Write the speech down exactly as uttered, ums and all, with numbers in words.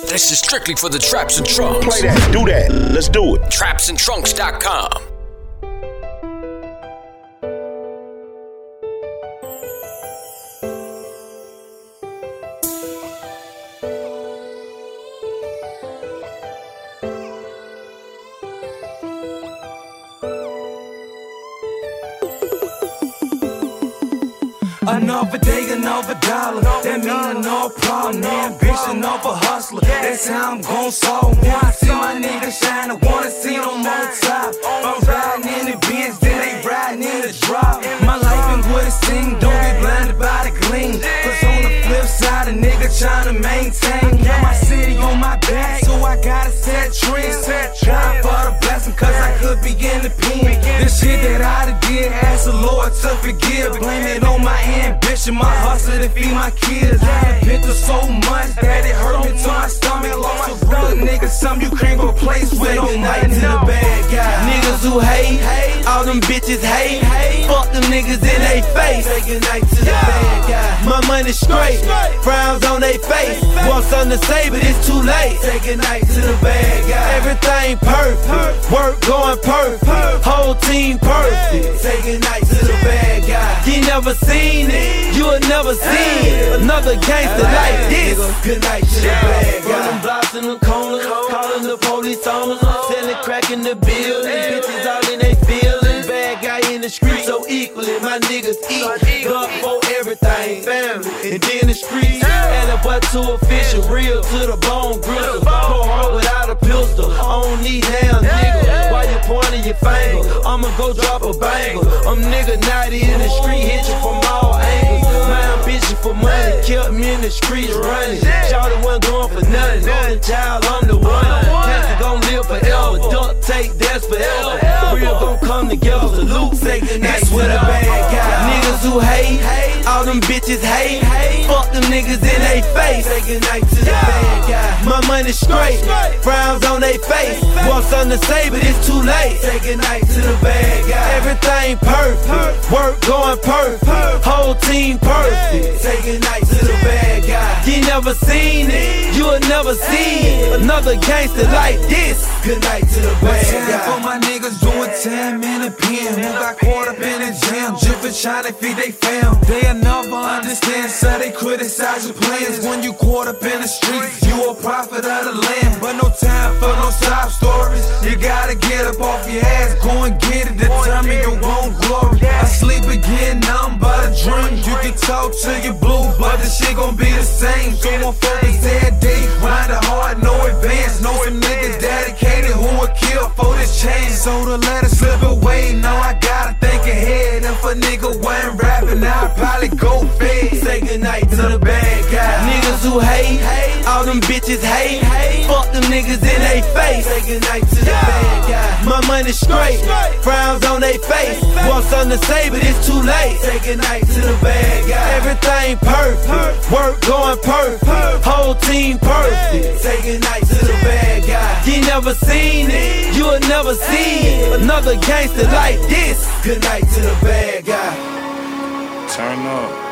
This is strictly for the Traps and Trunks. Play that, do that, let's do it. traps and trunks dot com. Another day, another dollar. That mean no problem. Ambition of a hustler. That's how I'm gon' solve. Wanna see my niggas shine. I wanna see them on top. I'm riding in the Benz, then they riding in the drop. My life ain't what it seems. Don't be blinded by the gleam. Cause on the flip side, a nigga tryna maintain. Got my city on my back, so I gotta set trends. God for the blessing, cause I could be in the pen. This shit that I done did, ask the Lord to forgive. Blame it on my ambition, my hustle to feed my kids. I've been through so much that it hurt me to my stomach. So real niggas, some you can't replace with no night to the bad guy. Niggas who hate, all them bitches hate. Fuck them niggas in they face. Say goodnight to the bad guy. My money straight, frowns on they face. Want something to say, but it's too late. Say goodnight to the bad guy. Everything perfect, work going perfect, whole team perfect. Say goodnight to the bad guy. You never seen it, you'll never see another gangster like this. Good night to the bad guy. Running blocks in the corners, calling the police on us, selling crack in the building, bitches all in they feelings. Bad guy in the street so equally, my niggas eat. Blood for everything, family, and then the streets. Add a butt to official, real to the bone gristle. Go hard without a pistol, I don't need damn nigga. Why you pointing your finger? I'ma go drop a bangle. I'm nigga naughty in the street, hit you from all angles. My ambition for money kept me in the streets running. Shawty wasn't going for nothing. Only child, I'm the one. Cancer gon' live forever. Duct tape, that's forever. Real gon' come together. Salute, say goodnight to the bad guy. Niggas who hate, all them bitches hate. Fuck them niggas in they face. Say goodnight to the bad guy. My money straight, frowns on they face. Want something to say, but it's too late. Say goodnight to the bad guy. Everything perfect, work going perfect, whole team perfect. Say goodnight to the bad guy. You never seen it, you'll never see another gangster like this. Good night to the bad guy. For my niggas doing time in the pen, who got caught up in the jam, jiffin' trying to feed they fam. They'll never understand, so they criticize your plans. When you caught up in the streets, you a prophet of the land. But no time for no sob stories. You gotta get up off your ass, go and get it, determine your own glory. I sleep again, nothing but a dream. You can talk to your blue, but the shit gon' be the same. So I'm focused every day, grind hard, no advance. Know some niggas dedicated who would kill for this change. So to let it slip away, now I gotta think ahead. If a nigga wasn't rapping, I'd probably go fed. Say goodnight to the bad guy. Niggas who hate, all them bitches hate. Fuck them niggas in they face. Say goodnight to the bad guy. My money straight, frowns on they face. Want something to say, but it's too late. Say goodnight to the bad guy. Everything perfect, work going perfect, whole team perfect. Say goodnight to the bad guy. You never seen it, you'll never see another gangster like this. Good night to the bad guy. Turn up.